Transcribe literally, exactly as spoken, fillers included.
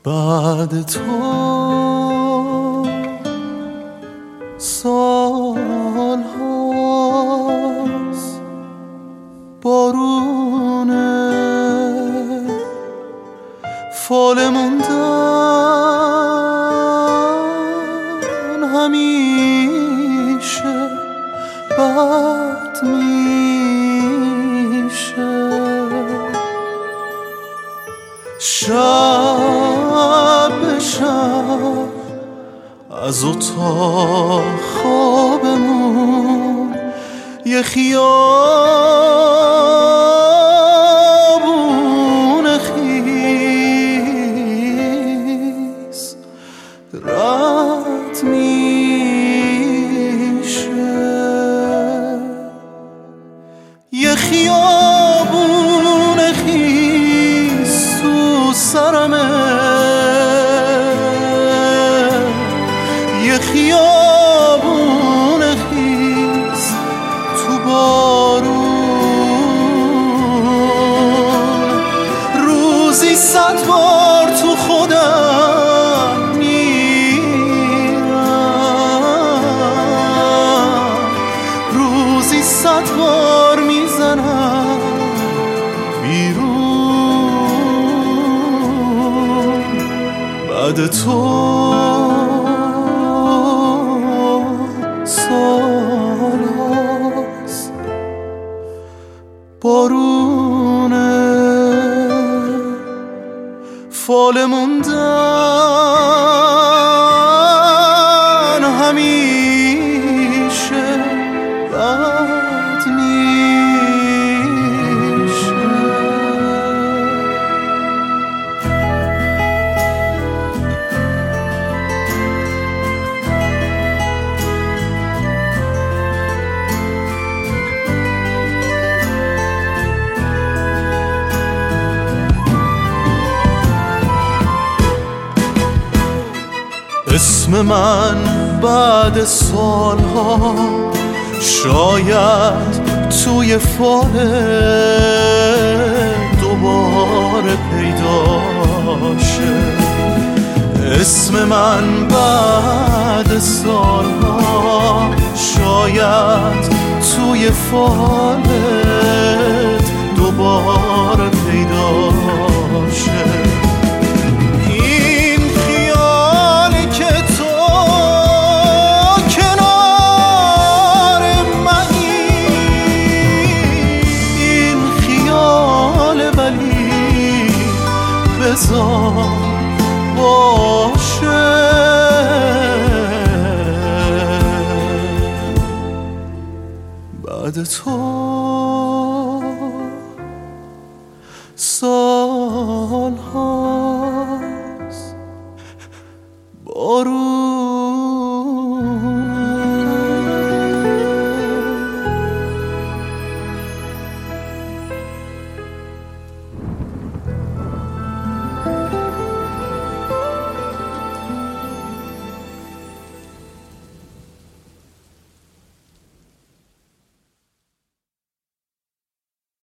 بعد تو سال هاست بارونه فال موندن همیشه بد میشه. شب به شب از اتاق خوابمون یه خیابون خیس رد میشه. یه خیابون خیس تو سرمه، یه خیابون خیس تو بارون. روزی صد بار تو خودم میرم، روزی صد بار میزنم بیرون. بعد تو سال هاست بارونه فال موندن همیشه بد میشه. اسم من بعد سالها شاید توی فال دوباره پیدا شه. اسم من بعد سالها شاید توی فالت دوباره پیدا شه. بذار باشه بعد تو سال هاست بارون.